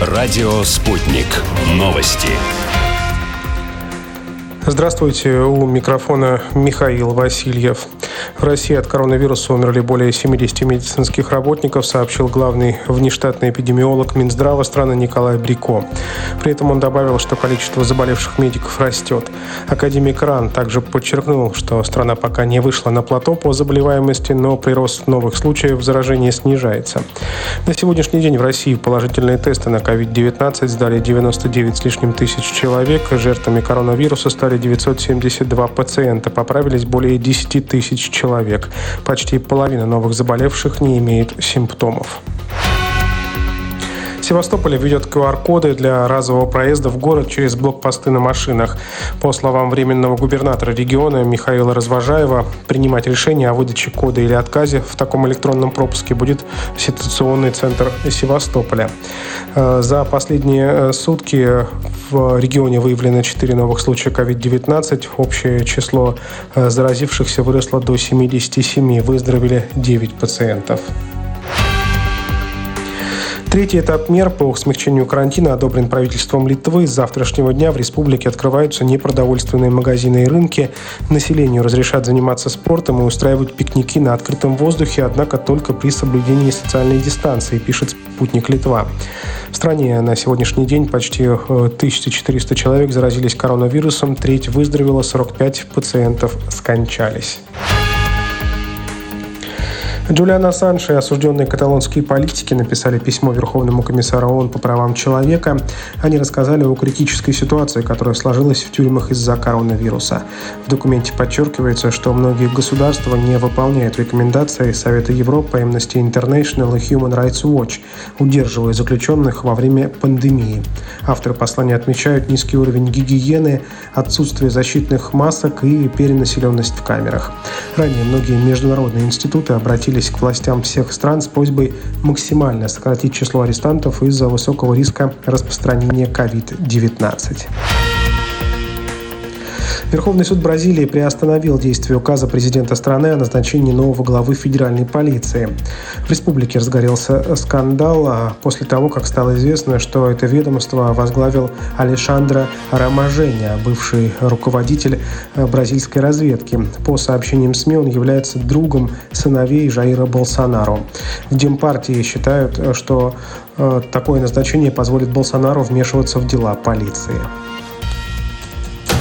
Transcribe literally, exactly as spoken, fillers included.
Радио «Спутник». Новости. Здравствуйте, у микрофона Михаил Васильев. В России от коронавируса умерли более семидесяти медицинских работников, сообщил главный внештатный эпидемиолог Минздрава страны Николай Брико. При этом он добавил, что количество заболевших медиков растет. Академик РАН также подчеркнул, что страна пока не вышла на плато по заболеваемости, но прирост новых случаев заражения снижается. На сегодняшний день в России положительные тесты на ковид девятнадцать сдали девяносто девять с лишним тысяч человек. Жертвами коронавируса стали девятьсот семьдесят два пациента, поправились более десять тысяч человек. Почти половина новых заболевших не имеет симптомов. Севастополь введет ку ар-коды для разового проезда в город через блокпосты на машинах. По словам временного губернатора региона Михаила Развожаева, принимать решение о выдаче кода или отказе в таком электронном пропуске будет ситуационный центр Севастополя. За последние сутки в регионе выявлено четыре новых случая ковид девятнадцать. Общее число заразившихся выросло до семидесяти семи. Выздоровели девять пациентов. Третий этап мер по смягчению карантина одобрен правительством Литвы. С завтрашнего дня в республике открываются непродовольственные магазины и рынки. Населению разрешат заниматься спортом и устраивать пикники на открытом воздухе, однако только при соблюдении социальной дистанции, пишет «Спутник Литва». В стране на сегодняшний день почти тысяча четыреста человек заразились коронавирусом, треть выздоровела, сорок пять пациентов скончались. Джулиан Ассанж и осужденные каталонские политики написали письмо Верховному комиссару ООН по правам человека. Они рассказали о критической ситуации, которая сложилась в тюрьмах из-за коронавируса. В документе подчеркивается, что многие государства не выполняют рекомендации Совета Европы, Amnesty International и Human Rights Watch, удерживая заключенных во время пандемии. Авторы послания отмечают низкий уровень гигиены, отсутствие защитных масок и перенаселенность в камерах. Ранее многие международные институты обратились к властям всех стран с просьбой максимально сократить число арестантов из-за высокого риска распространения ковид девятнадцать. Верховный суд Бразилии приостановил действие указа президента страны о назначении нового главы федеральной полиции. В республике разгорелся скандал после того, как стало известно, что это ведомство возглавил Алешандро Рамаженя, бывший руководитель бразильской разведки. По сообщениям СМИ, он является другом сыновей Жаира Болсонаро. В Демпартии считают, что такое назначение позволит Болсонару вмешиваться в дела полиции.